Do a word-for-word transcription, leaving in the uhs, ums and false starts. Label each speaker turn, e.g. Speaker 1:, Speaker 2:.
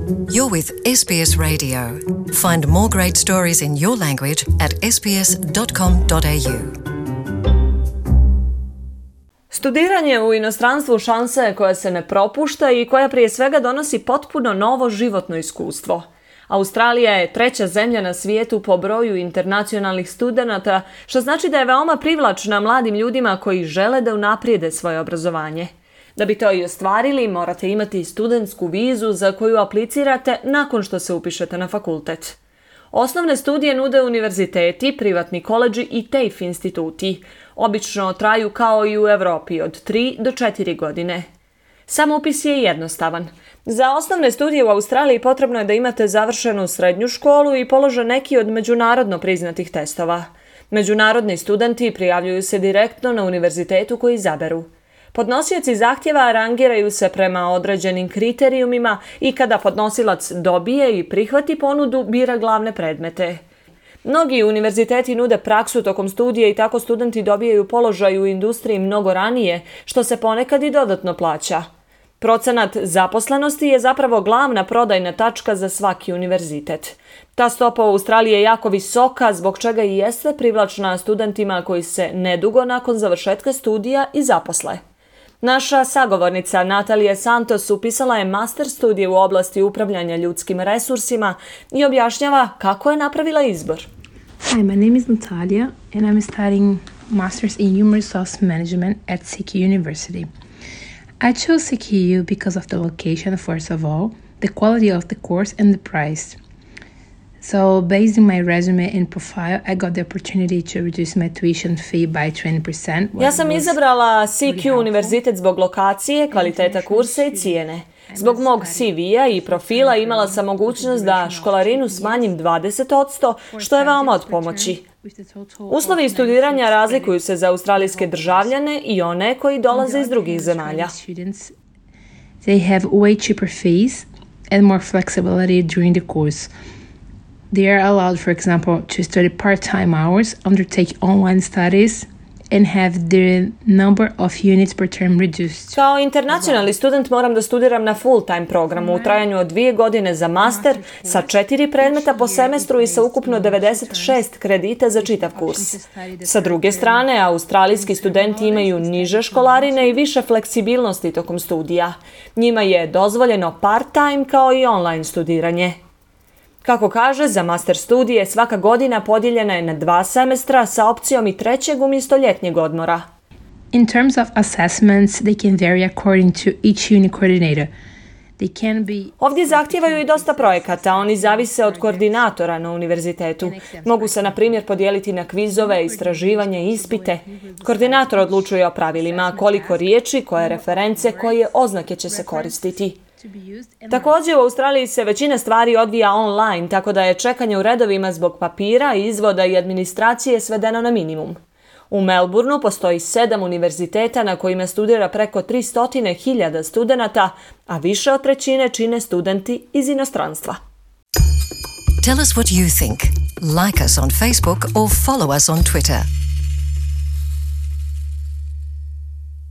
Speaker 1: You're with S B S Radio. Find more great stories in your language at s b s dot com dot a u.
Speaker 2: Studiranje u inostranstvu šansa je koja se ne propušta i koja prije svega donosi potpuno novo životno iskustvo. Australija je treća zemlja na svijetu po broju internacionalnih studenata, što znači da je veoma privlačna mladim ljudima koji žele da unaprijede svoje obrazovanje. Da bi to i ostvarili, morate imati studentsku vizu za koju aplicirate nakon što se upišete na fakultet. Osnovne studije nude univerziteti, privatni koledži i T A F E instituti. Obično traju kao i u Europi od tri do četiri godine. Sam upis je jednostavan. Za osnovne studije u Australiji potrebno je da imate završenu srednju školu i položen neki od međunarodno priznatih testova. Međunarodni studenti prijavljuju se direktno na univerzitetu koji izaberu. Podnosioci zahtjeva rangiraju se prema određenim kriterijumima i kada podnosilac dobije i prihvati ponudu, bira glavne predmete. Mnogi univerziteti nude praksu tokom studija i tako studenti dobijaju položaj u industriji mnogo ranije, što se ponekad i dodatno plaća. Procenat zaposlenosti je zapravo glavna prodajna tačka za svaki univerzitet. Ta stopa u Australiji je jako visoka, zbog čega i jeste privlačna studentima koji se nedugo nakon završetka studija i zaposle. Naša sagovornica Natalija Santos upisala je master studije u oblasti upravljanja ljudskim resursima i objašnjava kako je napravila izbor.
Speaker 3: Hi, my name is Natalia and I'm studying Masters in Human Resource Management at C Q University. I chose C Q U because of the location, first of all, the quality of the course and the price. So, based on my resume and profile, I got the opportunity to reduce my tuition fee by twenty percent.
Speaker 2: Ja sam izabrala C Q univerzitet zbog lokacije, kvaliteta kursa i cijene. Zbog mog C V-a i profila imala sam mogućnost da školarinu smanjim dvadeset posto, što je veoma od pomoći. Uslovi studiranja razlikuju se za australijske državljane i one koji dolaze iz drugih zemalja.
Speaker 3: They have way cheaper fees and more flexibility during the course. They are allowed, for example, to study part-time hours, undertake online studies, and have the number of units per term reduced.
Speaker 2: Kao internacionalni student moram da studiram na full-time programu u trajanju od dvije godine za master sa četiri predmeta po semestru i sa ukupno devedeset šest kredita za čitav kurs. Sa druge strane, australijski studenti imaju niže školarine i više fleksibilnosti tokom studija. Njima je dozvoljeno part-time kao i online studiranje. Kako kaže, za master studije svaka godina podijeljena je na dva semestra sa opcijom i trećeg umjesto ljetnjeg odmora.
Speaker 3: In terms of assessments, they can vary according to each uni coordinator. They can be...
Speaker 2: Ovdje zahtijevaju i dosta projekata, oni zavise od koordinatora na univerzitetu. Mogu se, na primjer, podijeliti na kvizove, istraživanje i ispite. Koordinator odlučuje o pravilima, koliko riječi, koje reference, koje oznake će se koristiti. Također u Australiji se većina stvari odvija online, tako da je čekanje u redovima zbog papira, izvoda i administracije svedeno na minimum. U Melbourneu postoji sedam univerziteta na kojima studira preko tristo hiljada studenata, a više od trećine čine studenti iz inostranstva.
Speaker 1: Tell us what you think. Like us on Facebook or follow us on Twitter.